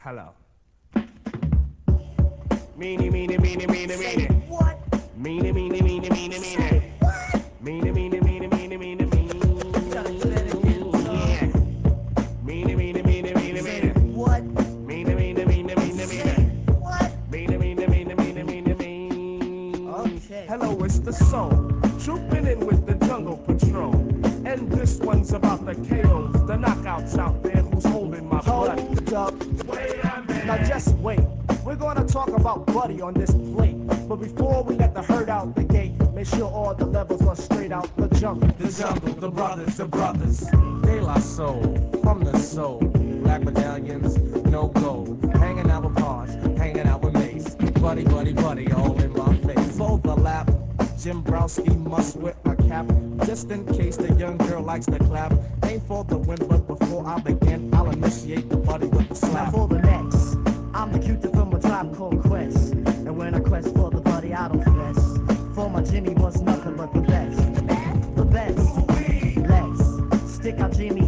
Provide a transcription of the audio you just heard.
Hello. Meanie, meanie, meanie, meanie, meanie. What? Meanie, meanie, meanie, meanie, meanie. Meanie, meanie, meanie, meanie, meanie, meanie. You gotta do that again, Yeah. Meanie, meanie, meanie, meanie, Say meanie. what? Meanie, meanie, meanie, meanie, Say meanie. what? Meanie, meanie, meanie, meanie, meanie, meanie. Okay. Hello, it's the soul. Trooping in with the jungle patrol. And this one's about the KOs, the knockouts out there who's holding my butt. Hold up. Wait a minute. Now just wait. We're gonna talk about Buddy on this plate. But before we let the herd out the gate, make sure all the levels are straight out the jungle. The jungle, the brothers, the brothers. De La Soul, from the soul. Black medallions, no gold. Hanging out with Posh, hanging out with Mace. Buddy, buddy, buddy, all in my face. For the lap, Jim Browski must wear a cap, just in case the young girl likes to clap. Ain't for the win, but before I begin, I'll initiate the buddy with the slap. Now for the next, I'm the cutie from a tribe called Quest, and when I quest for the buddy, I don't fess. For my Jimmy was nothing but the best, the best. Let's stick out Jimmy